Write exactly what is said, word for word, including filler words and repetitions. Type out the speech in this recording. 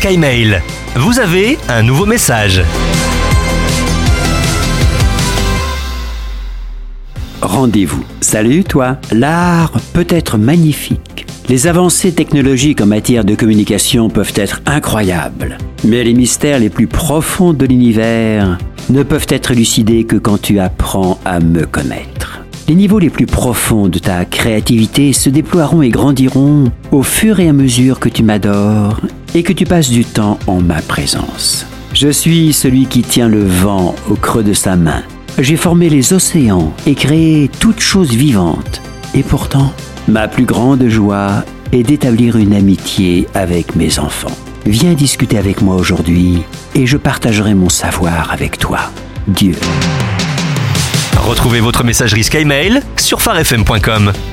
SkyMail. Vous avez un nouveau message. Rendez-vous. Salut toi. L'art peut être magnifique. Les avancées technologiques en matière de communication peuvent être incroyables. Mais les mystères les plus profonds de l'univers ne peuvent être élucidés que quand tu apprends à me connaître. Les niveaux les plus profonds de ta créativité se déploieront et grandiront au fur et à mesure que tu m'adores et que tu passes du temps en ma présence. Je suis celui qui tient le vent au creux de sa main. J'ai formé les océans et créé toute chose vivante. Et pourtant, ma plus grande joie est d'établir une amitié avec mes enfants. Viens discuter avec moi aujourd'hui et je partagerai mon savoir avec toi. Dieu. Retrouvez votre messagerie SkyMail sur phare f m point com.